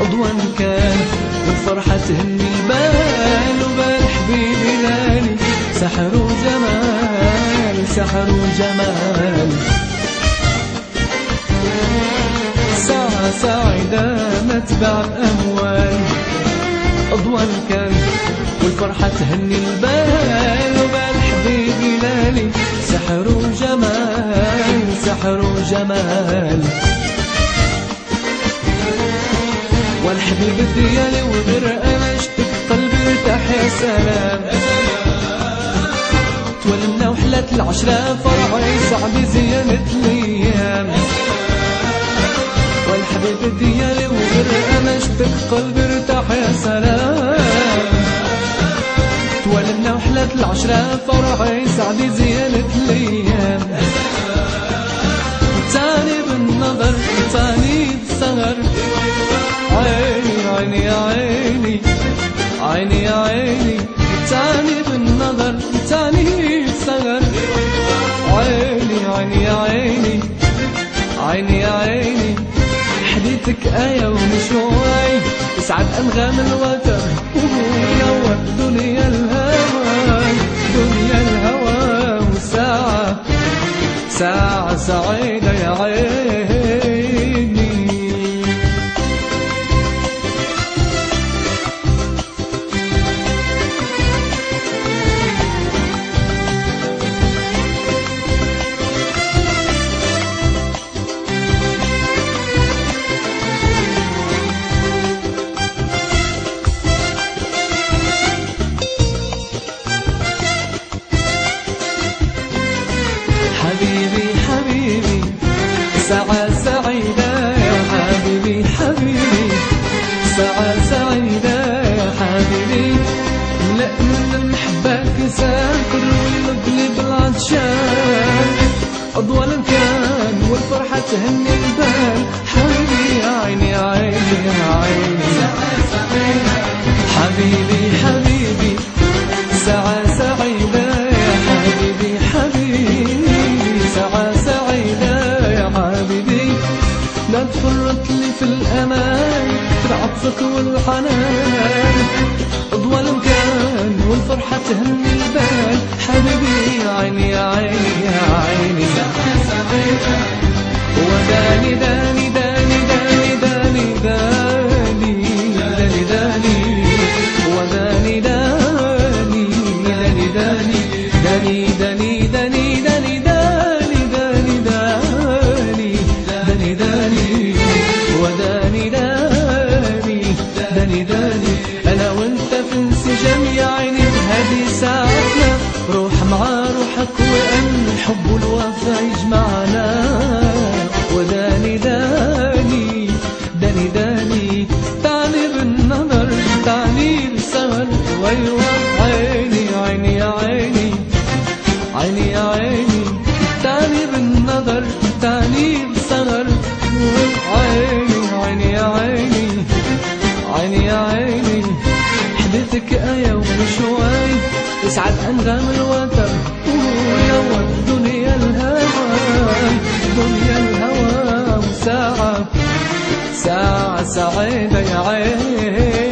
عضوان كان والفرحة تهني البال وبال حبيبي لالي سحر وجمال سحر وجمال. ساعة سعيدة متبع الأموال عضوان كان والفرحة تهني البال وبال حبيبي لالي سحر وجمال سحر وجمال. والحبيب ديالي وغير انا اشتك قلبي ارتاح يا سلام. تولمنا وحلات العشرة فرعي صعبي زينة الايام. والحبيب ديالي وغير انا اشتك قلبي ارتاح يا سلام. تولمنا وحلات العشرة فرعي صعبي زينة الايام. تاني بالنظر تاني بالسهر عيني يا عيني عيني يا عيني تاني بالنظر تاني بالسهر عيني عيني يا عيني عيني يا عيني. حديثك آية ومشوي اسعد أنغام الوتر ويا دنيا الهوى دنيا الهوى. وساعة ساعة سعيدة يا عيني. حبيبي حبيبي ساعة سعيدة يا حبيبي حبيبي ساعة سعيدة يا حبيبي. لا من المحبة كساكر والمقلب العطشان أضوال كان والفرحة تهني البال حبيبي يا عيني يا عيني يا عيني. حبيبي حبيبي ساعة سعيدة يا حبيبي حبيبي ساعة سعيدة يا حبيبي. لا تفرط لي في الأمان في عطفك والحنان أضوال كان والفرحة تهني البال حبيبي يا عيني يا عيني يا عيني. وداني داني داني داني داني داني داني داني وداني داني داني داني داني داني داني داني داني داني داني داني داني وداني داني داني داني. أنا وأنت في انسجام يا عيني هذه ساعتنا روح مع روحك وأن الحب والوفا يجمعنا. وداني داني داني داني تعني بالنظر تعني بالسهر ويوا عيني عيني يا عيني عيني يا عيني تعني بالنظر تعني بالسهر عيني عيني يا عيني عيني يا عيني. حديثك آية ومشوي اسعد أنغام الوتر ويا دنيا الهوى دنيا الهوى. وساعة ساعة سعيدة يا عيني.